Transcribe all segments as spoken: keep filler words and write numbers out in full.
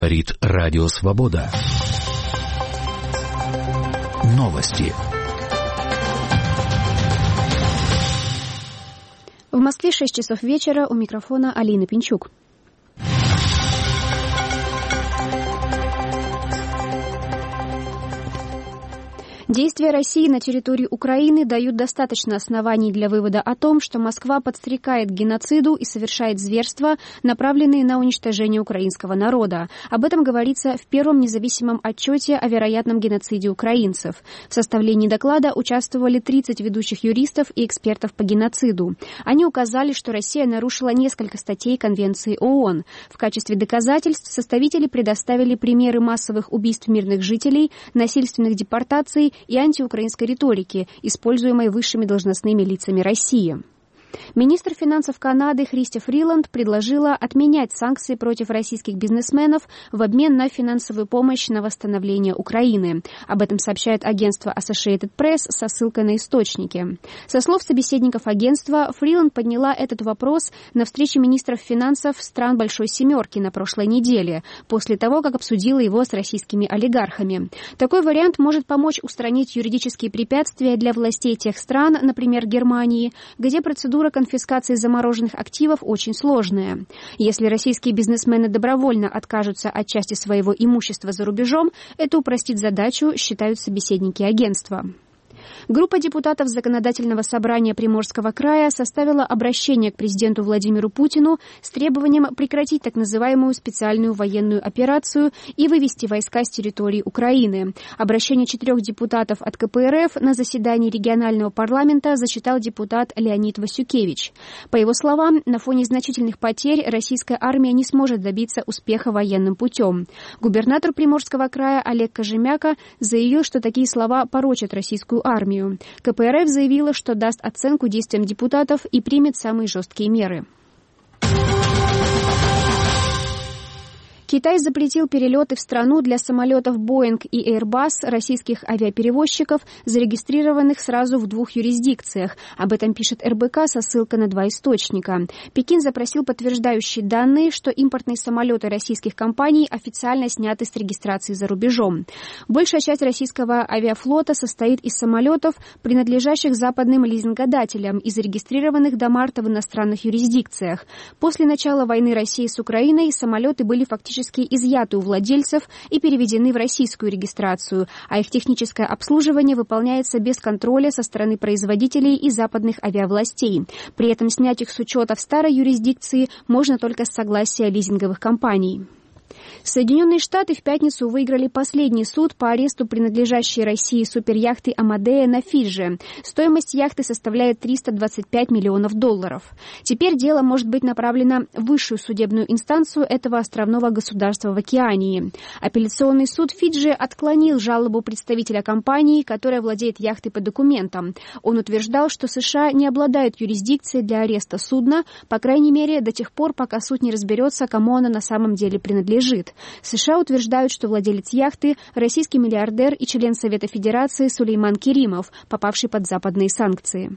Говорит Радио Свобода. Новости. В Москве шесть часов вечера, у микрофона Алина Пинчук. Действия России на территории Украины дают достаточно оснований для вывода о том, что Москва подстрекает к геноциду и совершает зверства, направленные на уничтожение украинского народа. Об этом говорится в первом независимом отчете о вероятном геноциде украинцев. В составлении доклада участвовали тридцать ведущих юристов и экспертов по геноциду. Они указали, что Россия нарушила несколько статей Конвенции ООН. В качестве доказательств составители предоставили примеры массовых убийств мирных жителей, насильственных депортаций и антиукраинской риторики, используемой высшими должностными лицами России. Министр финансов Канады Христя Фриланд предложила отменять санкции против российских бизнесменов в обмен на финансовую помощь на восстановление Украины. Об этом сообщает агентство Associated Press со ссылкой на источники. Со слов собеседников агентства, Фриланд подняла этот вопрос на встрече министров финансов стран Большой Семерки на прошлой неделе, после того, как обсудила его с российскими олигархами. Такой вариант может помочь устранить юридические препятствия для властей тех стран, например, Германии, где процедура конфискации замороженных активов очень сложная. Если российские бизнесмены добровольно откажутся от части своего имущества за рубежом, это упростит задачу, считают собеседники агентства. Группа депутатов Законодательного собрания Приморского края составила обращение к президенту Владимиру Путину с требованием прекратить так называемую специальную военную операцию и вывести войска с территории Украины. Обращение четырех депутатов от ка пэ эр эф на заседании регионального парламента зачитал депутат Леонид Васюкевич. По его словам, на фоне значительных потерь российская армия не сможет добиться успеха военным путем. Губернатор Приморского края Олег Кожемяка заявил, что такие слова порочат российскую армию. ка пэ эр эф заявила, что даст оценку действиям депутатов и примет самые жесткие меры. Китай запретил перелеты в страну для самолетов Boeing и Airbus российских авиаперевозчиков, зарегистрированных сразу в двух юрисдикциях. Об этом пишет эр бэ ка со ссылкой на два источника. Пекин запросил подтверждающие данные, что импортные самолеты российских компаний официально сняты с регистрации за рубежом. Большая часть российского авиафлота состоит из самолетов, принадлежащих западным лизингодателям и зарегистрированных до марта в иностранных юрисдикциях. После начала войны России с Украиной самолеты были фактически изъяты у владельцев и переведены в российскую регистрацию, а их техническое обслуживание выполняется без контроля со стороны производителей и западных авиавластей. При этом снять их с учета в старой юрисдикции можно только с согласия лизинговых компаний. Соединенные Штаты в пятницу выиграли последний суд по аресту принадлежащей России суперяхты «Амадея» на Фиджи. Стоимость яхты составляет триста двадцать пять миллионов долларов. Теперь дело может быть направлено в высшую судебную инстанцию этого островного государства в Океании. Апелляционный суд Фиджи отклонил жалобу представителя компании, которая владеет яхтой по документам. Он утверждал, что США не обладают юрисдикцией для ареста судна, по крайней мере, до тех пор, пока суд не разберется, кому она на самом деле принадлежит. США утверждают, что владелец яхты – российский миллиардер и член Совета Федерации Сулейман Керимов, попавший под западные санкции.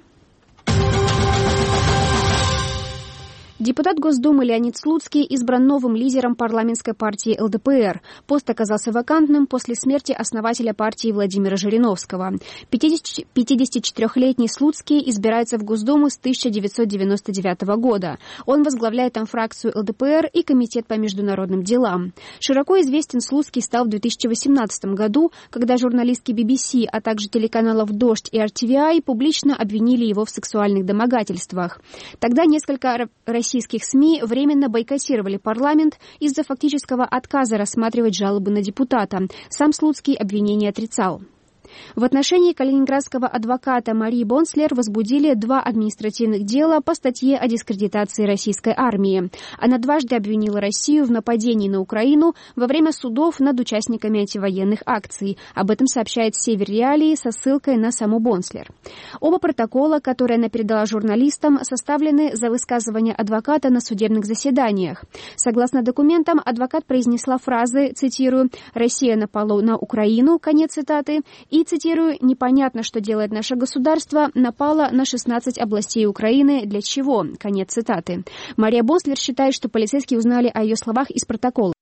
Депутат Госдумы Леонид Слуцкий избран новым лидером парламентской партии эл дэ пэ эр. Пост оказался вакантным после смерти основателя партии Владимира Жириновского. пятидесятичетырёхлетний Слуцкий избирается в Госдуму с тысяча девятьсот девяносто девятого года. Он возглавляет там фракцию эл дэ пэ эр и Комитет по международным делам. Широко известен Слуцкий стал в две тысячи восемнадцатом году, когда журналистки би би си, а также телеканалов «Дождь» и эр ти ви ай публично обвинили его в сексуальных домогательствах. Тогда несколько российских СМИ временно бойкотировали парламент из-за фактического отказа рассматривать жалобы на депутата. Сам Слуцкий обвинения отрицал. В отношении калининградского адвоката Марии Бонслер возбудили два административных дела по статье о дискредитации российской армии. Она дважды обвинила Россию в нападении на Украину во время судов над участниками антивоенных акций. Об этом сообщает Север Реалии со ссылкой на саму Бонслер. Оба протокола, которые она передала журналистам, составлены за высказывание адвоката на судебных заседаниях. Согласно документам, адвокат произнесла фразы, цитирую, «Россия напала на Украину», конец цитаты, и, цитирую, «непонятно, что делает наше государство, напало на шестнадцать областей Украины. Для чего?» Конец цитаты. Мария Бонслер считает, что полицейские узнали о ее словах из протокола.